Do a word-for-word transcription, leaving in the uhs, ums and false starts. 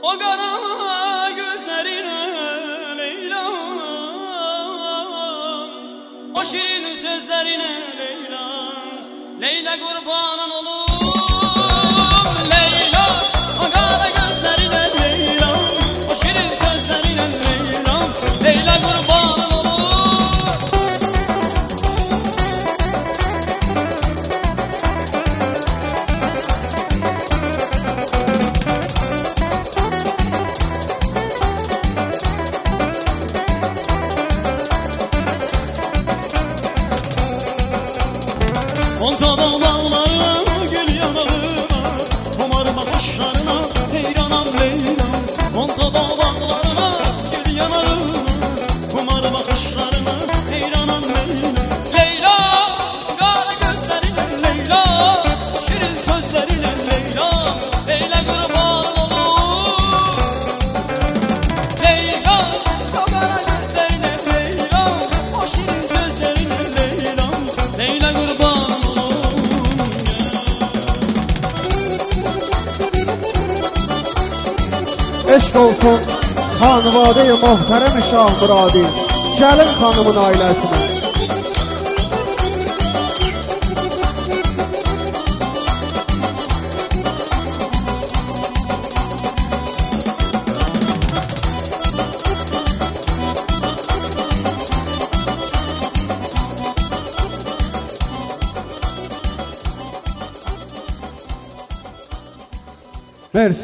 O kara gözlerine Leyla'm, o şirin sözlerine Leyla'm, Leyla kurbanın olur Leyla. O kara gözlerine Leyla'm, o şirin sözlerine Leyla'm, Leyla kurbanın olur. Gonca dağlarına, gül yanağına, komarma kuşlarına heyranam Leyla'm. Gonca dağlarına, gül yanağına, komarma kuşlarına heyranam Leyla'm. Leyla, kara gözlerine Leyla, şirin sözlerine Leyla, Leyla kurban olur. Leyla, o kara gözlerine Leyla, o şirin sözlerine Leyla, Leyla kurban. Eşq olsun xanvadə-i möhtərəm Şah Muradi, Gəlin xanımın ailəsinə. Mersi.